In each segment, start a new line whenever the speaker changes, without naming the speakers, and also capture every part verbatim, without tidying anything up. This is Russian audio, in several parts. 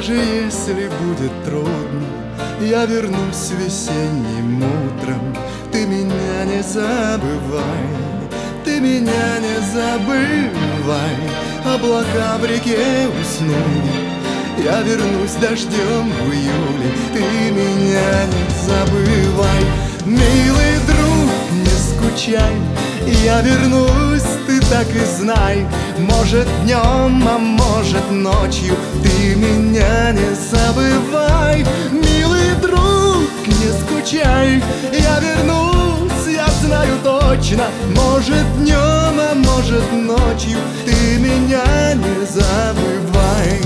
Даже если будет трудно, я вернусь весенним утром. Ты меня не забывай, ты меня не забывай. Облака в реке уснули, я вернусь дождем в июле. Ты меня не забывай, милый друг, не скучай. Я вернусь, ты так и знай. Может днем, а может ночью. Ты меня не забывай, милый друг, не скучай. Я вернусь, я знаю точно. Может днем, а может ночью. Ты меня не забывай.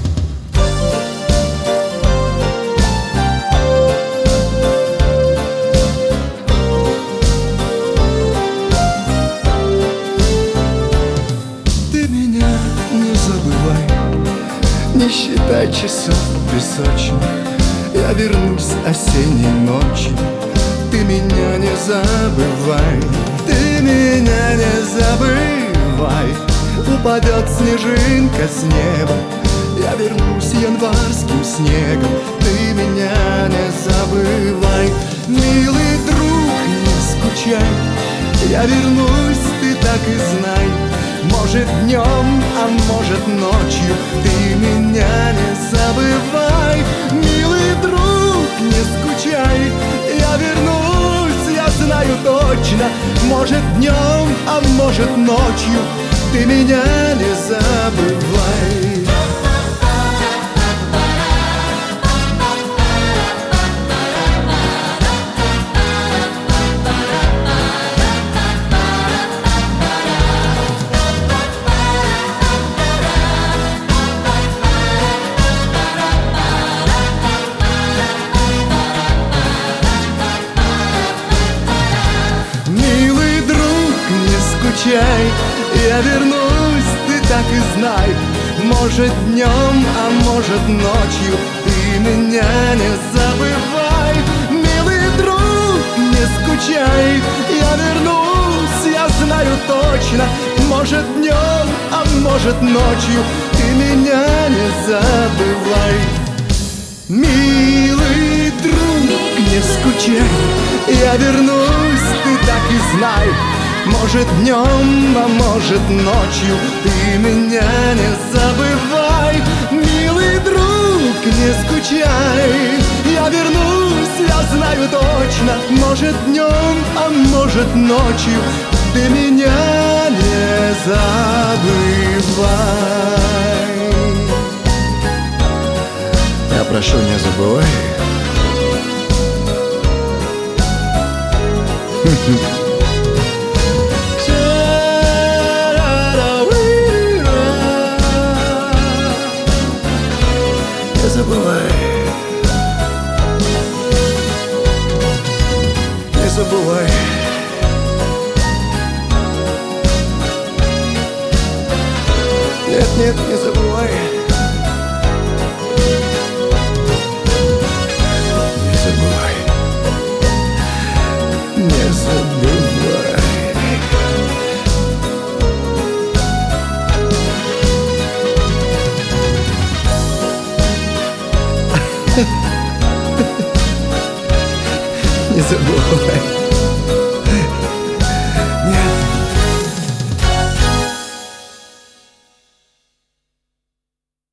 Не считай часов песочных, я вернусь осенней ночью. Ты меня не забывай, ты меня не забывай. Упадет снежинка с неба, я вернусь январским снегом. Ты меня не забывай, милый друг, не скучай. Я вернусь, ты так и знай. Может днем, а может ночью. Ты меня не забывай, милый друг, не скучай. Я вернусь, я знаю точно. Может днем, а может ночью. Ты меня не забывай. Я вернусь, ты так и знай. Может днем, а может ночью. Ты меня не забывай, милый друг, не скучай. Я вернусь, я знаю точно. Может днем, а может ночью. Ты меня не забывай, милый друг, не скучай. Я вернусь, ты так и знай. Может днем, а может ночью. Ты меня не забывай, милый друг, не скучай. Я вернусь, я знаю точно. Может днем, а может ночью. Ты меня не забывай. Я прошу, не забывай. Не забывай, не забывай. Нет, нет, не забывай. Не забывай, не забывай. Не забывай.